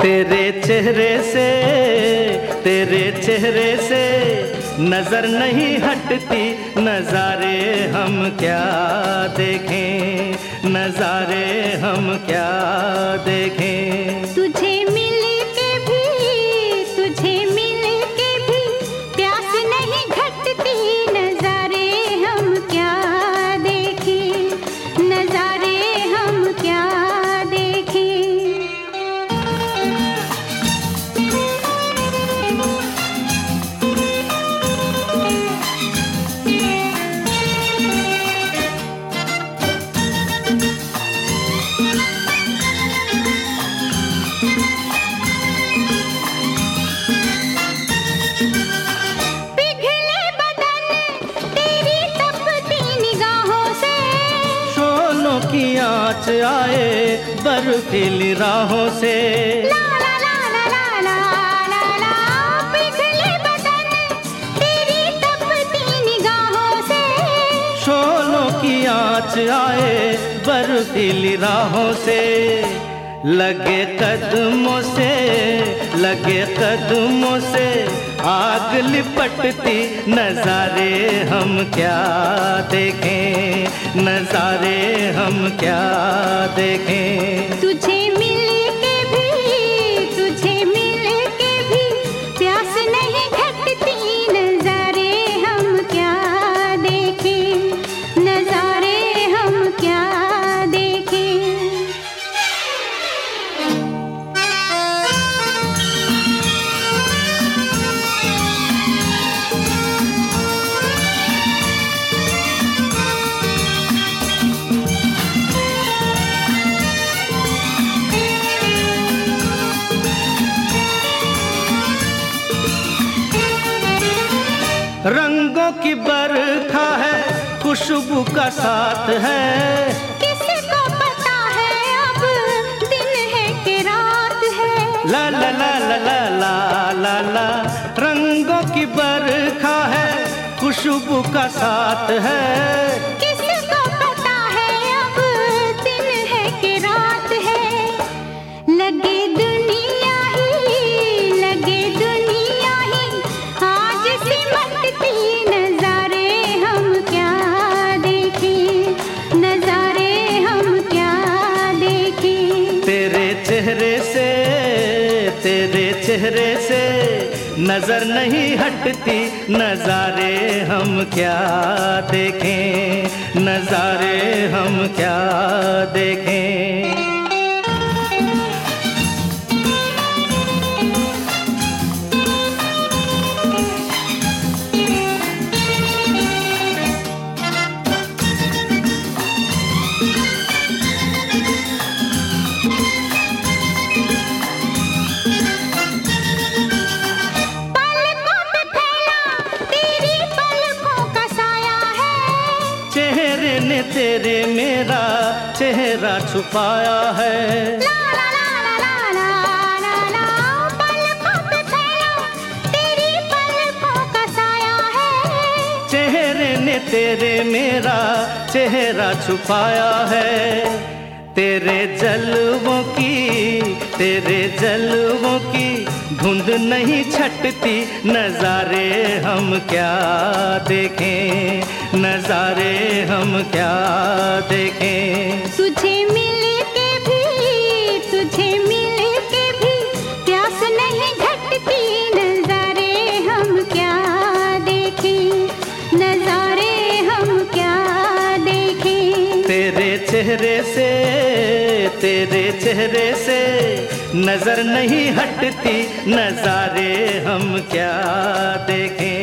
तेरे चेहरे से नजर नहीं हटती, नजारे हम क्या देखें, नजारे हम क्या देखें। तुझे मिल के भी प्यास नहीं घटती, नजारे हम क्या देखें, नजारे हम क्या देखें। की आँच आए बर्फीली राहों से, ला ला ला ला ला ला ला ला, पिघले बदन तेरी तपती निगाहों से। शोलों की आँच आए बर्फीली राहों से, लगे कदमों से आग लिपटती, नजारे हम क्या देखें, नजारे हम क्या देखें। तुझे मिल के भी प्यास नहीं घटती, नजारे हम क्या देखें, नजारे हम क्या देखें। रंगों की बरखा है, खुशबू का साथ है, किसको पता है अब दिन है कि रात है। ला ला ला ला ला ला ला ला, रंगों की बरखा है, खुशबू का साथ है, किसको पता है अब दिन है कि रात है। लगे दुनिया ही आज सिमटती, नजारे हम क्या देखें, नजारे हम क्या देखें। तेरे चेहरे से नजर नहीं हटती, नजारे हम क्या देखें, नजारे हम क्या देखें। चेहरे ने तेरे मेरा चेहरा छुपाया है, ला ला ला ला ला ला ला, पलकों पे फैला तेरी पलकों का साया है। चेहरे ने तेरे मेरा चेहरा छुपाया है, तेरे जलवों की धुंध नहीं छटती, नजारे हम क्या देखें, नजारे हम क्या देखें। तुझे मिल के भी प्यास नहीं घटती, नजारे हम क्या देखें, नजारे हम क्या देखें। तेरे चेहरे से नजर नहीं हटती, नजारे हम क्या देखें।